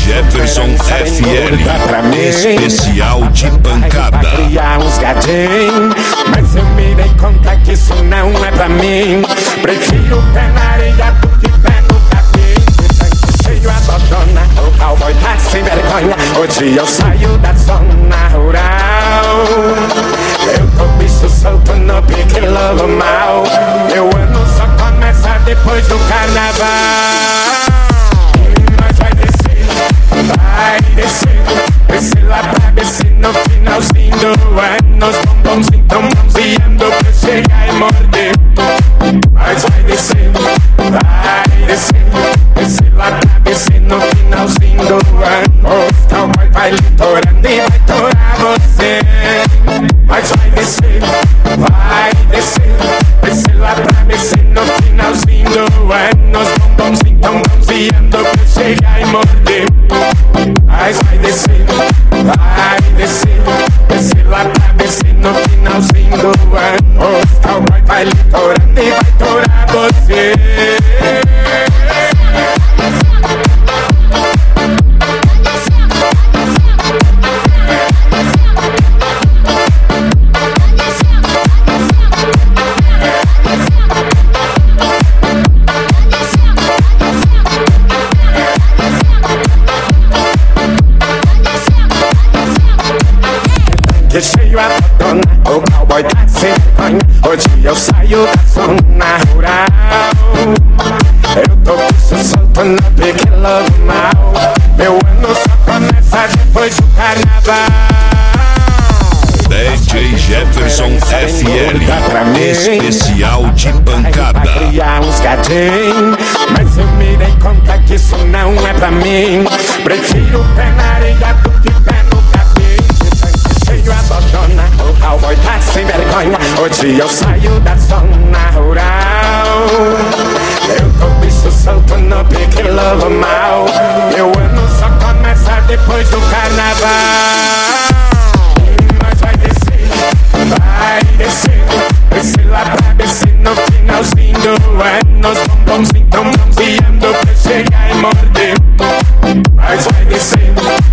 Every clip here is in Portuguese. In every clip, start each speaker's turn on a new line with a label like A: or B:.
A: Jefferson FL, especial de pancada.
B: Pra criar uns gadinhos, mas eu me dei conta que isso não é pra mim. Prefiro pé na areia do que pé no capim. De tanque cheio a dodona, o cowboy tá sem vergonha. Hoje eu saio da zona rural. Eu tô bicho solto no pique lobo mal. Meu ano só começa depois do carnaval. Nós vai descer, descer lá pra descer no finalzinho do ano. Os bombonzinhos tão bronzeando pra chegar e morder. Nós vai descer, descer lá pra descer no finalzinho do ano. Os cowboy vai litorando e vai torar você. Nós vai descer, descer lá pra descer no finalzinho do ano. Os bombonzinhos tão bronzeando pra chegar e morder. Nós vai descer, descer lá pra descer no finalzinho do ano. Os cowboy vai litorando e vai torar você. Que cheio a dona, o cowboy tá sem vergonha. Hoje eu saio da zona rural. Eu tô bicho solto no pique lobo mal. Meu ano só começa depois do carnaval.
A: DJ Jefferson FL, especial de pancada.
B: Pra criar uns gadinhos, mas eu me dei conta que isso não é pra mim. Prefiro pé na areia do que pé no capim. Cheio a dodona, o cowboy tá sem vergonha. Hoje eu saio da zona rural. Eu tô bicho solto no pique lobo mal. Meu ano só começa depois do carnaval. Nós vai descer, descer lá pra descer no finalzinho do ano. Os bombonzinhos tão bronzeando pra chegar e morder. Nós vai descer,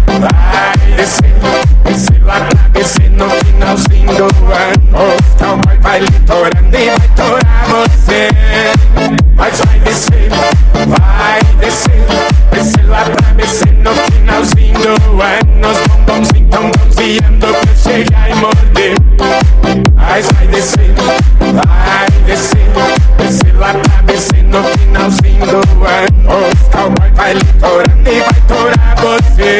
B: descer lá pra descer no finalzinho do ano. Os cowboy vai litorando e vai torar você. Nós vai descer, descer lá pra descer no finalzinho do ano. Os bombonzinhos tão bronzeando pra chegar e morder. Nós vai descer, descer lá pra descer no finalzinho do ano. Os cowboy vai litorando e vai torar você.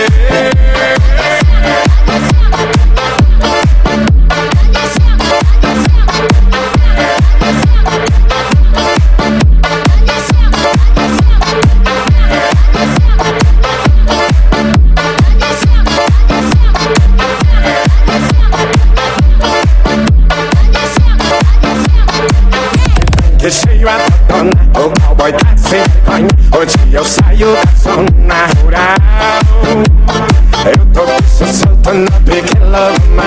B: Que cheio a dona, o cowboy tá sem vergonha. Hoje eu saio da zona rural. Eu tô bicho solto no pique lobo mal.